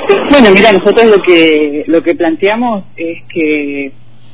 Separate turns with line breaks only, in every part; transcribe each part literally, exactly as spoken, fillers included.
Bueno, mira, nosotros lo que lo que planteamos es que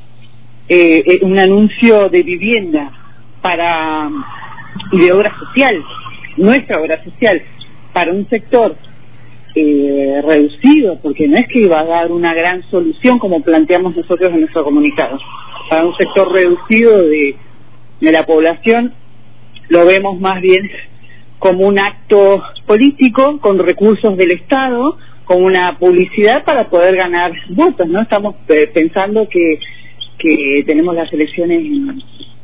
eh, un anuncio de vivienda para y de obra social, nuestra obra social, para un sector eh, reducido, porque no es que iba a dar una gran solución como planteamos nosotros en nuestro comunicado, para un sector reducido de, de la población, lo vemos más bien como un acto político con recursos del Estado, con una publicidad para poder ganar votos, ¿no? Estamos eh, pensando que, que tenemos las elecciones en,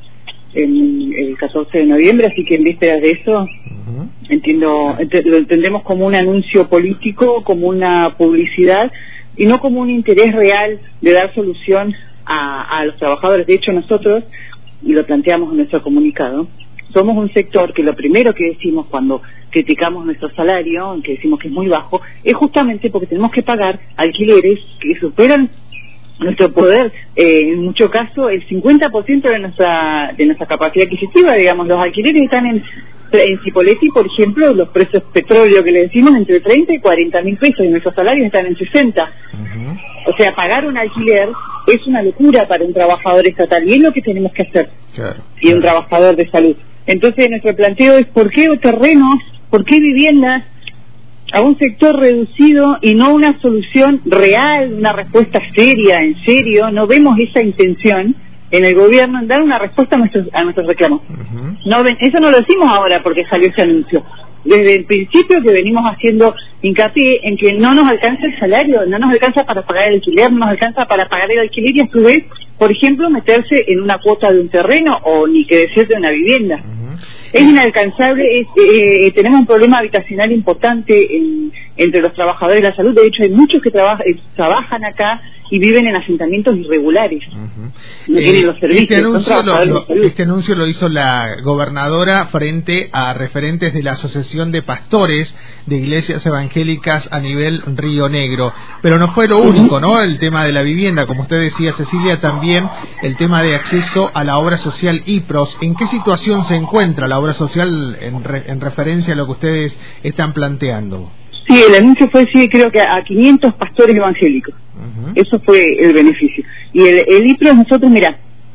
en el catorce de noviembre, así que en vísperas de eso, uh-huh. entiendo ent lo entendemos como un anuncio político, como una publicidad, y no como un interés real de dar solución a, a los trabajadores. De hecho, nosotros, y lo planteamos en nuestro comunicado, somos un sector que lo primero que decimos cuando criticamos nuestro salario, que decimos que es muy bajo, es justamente porque tenemos que pagar alquileres que superan nuestro poder, eh, en mucho caso el cincuenta por ciento de nuestra de nuestra capacidad adquisitiva. Digamos, los alquileres están en en Cipolletti, por ejemplo, los precios petróleo que le decimos entre treinta y cuarenta mil pesos, y nuestros salarios están en sesenta. Uh-huh. O sea, pagar un alquiler es una locura para un trabajador estatal, y es lo que tenemos que hacer. Claro, y claro. Un trabajador de salud. Entonces, nuestro planteo es ¿por qué terrenos, por qué viviendas a un sector reducido y no una solución real, una respuesta seria, en serio? No vemos esa intención en el gobierno en dar una respuesta a nuestros, a nuestros reclamos. Uh-huh. No ven, eso no lo decimos ahora porque salió ese anuncio. Desde el principio que venimos haciendo hincapié en que no nos alcanza el salario, no nos alcanza para pagar el alquiler, no nos alcanza para pagar el alquiler y a su vez, por ejemplo, meterse en una cuota de un terreno o ni que decir de una vivienda. Uh-huh. Es inalcanzable, es, eh, tenemos un problema habitacional importante en, entre los trabajadores de la salud. De hecho, hay muchos que traba, eh, trabajan acá y viven en asentamientos irregulares. Uh-huh. No tienen eh, los servicios.
Este anuncio, lo, lo, este anuncio lo hizo la gobernadora frente a referentes de la Asociación de Pastores de Iglesias Evangélicas a nivel Río Negro. Pero no fue lo uh-huh. único, ¿no? El tema de la vivienda, como usted decía, Cecilia, también el tema de acceso a la obra social I P R O S. ¿En qué situación se encuentra la obra social en, re, en referencia a lo que ustedes están planteando?
Sí, el anuncio fue, sí, creo que a quinientos pastores evangélicos. Uh-huh. Eso fue el beneficio. Y el, el I P R O S, nosotros, mirá,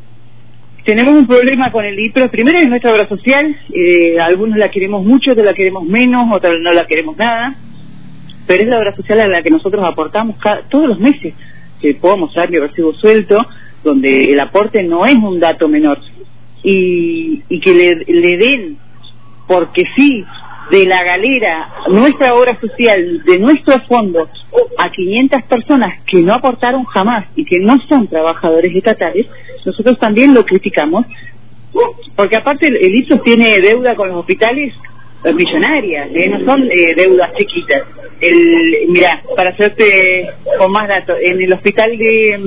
tenemos un problema con el I P R O S. Primero es nuestra obra social, eh, algunos la queremos mucho, otros la queremos menos, otros no la queremos nada, pero es la obra social a la que nosotros aportamos cada, todos los meses. Que puedo mostrar mi recibo suelto, donde el aporte no es un dato menor. Y, y que le, le den, porque sí, de la galera, nuestra obra social, de nuestros fondos, a quinientas personas que no aportaron jamás y que no son trabajadores estatales, nosotros también lo criticamos, porque aparte el, el I P R O S tiene deuda con los hospitales millonarias, eh, no son eh, deudas chiquitas. El, mira, para hacerte con más datos, en el hospital de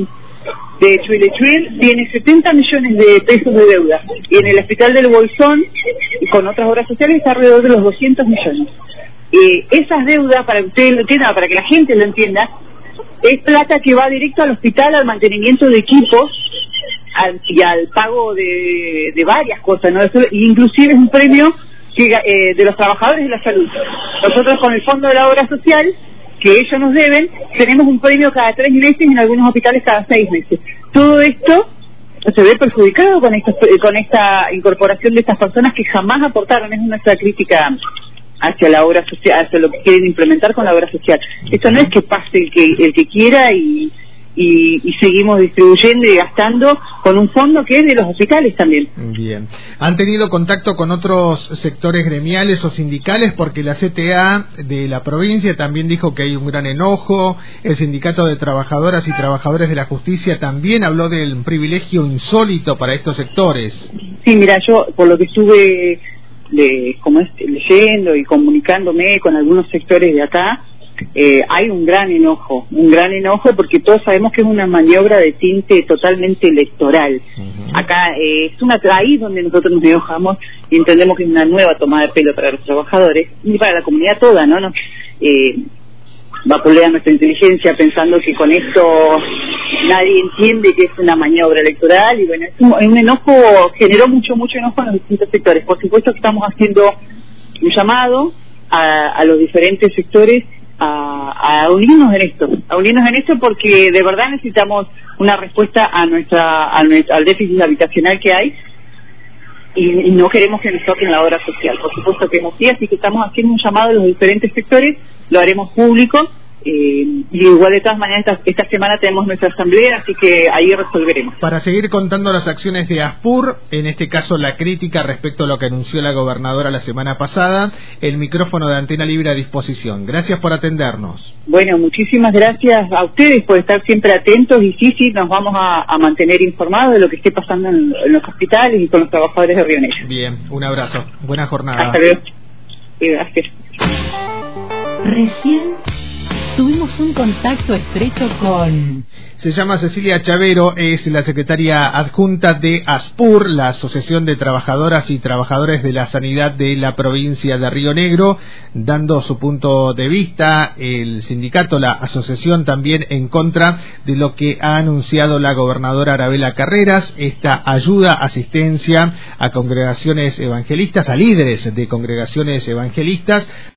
de Chuilechuil tiene setenta millones de pesos de deuda, y en el hospital del Bolsón, con otras obras sociales, está alrededor de los doscientos millones. Eh, esas deudas, para que ustedes lo entiendan, para que la gente lo entienda, es plata que va directo al hospital, al mantenimiento de equipos al, y al pago de, de varias cosas, ¿no? Eso, inclusive es un premio que, eh, de los trabajadores de la salud. Nosotros con el Fondo de la Obra Social, que ellos nos deben, tenemos un premio cada tres meses, en algunos hospitales cada seis meses. Todo esto se ve perjudicado con esta, con esta incorporación de estas personas que jamás aportaron. Es nuestra crítica hacia la obra social, hacia lo que quieren implementar con la obra social. Esto no es que pase el que el que quiera y, y, y seguimos distribuyendo y gastando con un fondo que es de los hospitales también.
Bien. ¿Han tenido contacto con otros sectores gremiales o sindicales? Porque la C T A de la provincia también dijo que hay un gran enojo. El Sindicato de Trabajadoras y Trabajadores de la Justicia también habló del privilegio insólito para estos sectores.
Sí, mira, yo por lo que estuve de, como es, leyendo y comunicándome con algunos sectores de acá, Eh, hay un gran enojo, un gran enojo porque todos sabemos que es una maniobra de tinte totalmente electoral. Uh-huh. Acá eh, es una ahí donde nosotros nos enojamos y entendemos que es una nueva tomada de pelo para los trabajadores y para la comunidad toda, ¿no? no eh, vapulean nuestra inteligencia pensando que con esto nadie entiende que es una maniobra electoral y bueno, es un, un enojo, generó mucho, mucho enojo en los distintos sectores. Por supuesto que estamos haciendo un llamado a, a los diferentes sectores a, a unirnos en esto, a unirnos en esto porque de verdad necesitamos una respuesta a nuestra, a nuestra al déficit habitacional que hay y, y no queremos que nos toquen la obra social. Por supuesto que hemos sí, así que estamos haciendo un llamado a los diferentes sectores, lo haremos público. Eh, y igual de todas maneras esta, esta semana tenemos nuestra asamblea, así que ahí resolveremos.
Para seguir contando las acciones de ASPUR, en este caso la crítica respecto a lo que anunció la gobernadora la semana pasada, el micrófono de Antena Libre a disposición. Gracias por atendernos.
Bueno, muchísimas gracias a ustedes por estar siempre atentos y sí, sí, nos vamos a, a mantener informados de lo que esté pasando en, en los hospitales y con los trabajadores de Río Negro.
Bien, un abrazo. Buena jornada.
Hasta luego. Sí, gracias.
Recién tuvimos un contacto estrecho con...
Se llama Cecilia Chavero, es la secretaria adjunta de ASPUR, la Asociación de Trabajadoras y Trabajadores de la Sanidad de la provincia de Río Negro, dando su punto de vista. El sindicato, la asociación, también en contra de lo que ha anunciado la gobernadora Arabela Carreras, esta ayuda, asistencia a congregaciones evangelistas, a líderes de congregaciones evangelistas,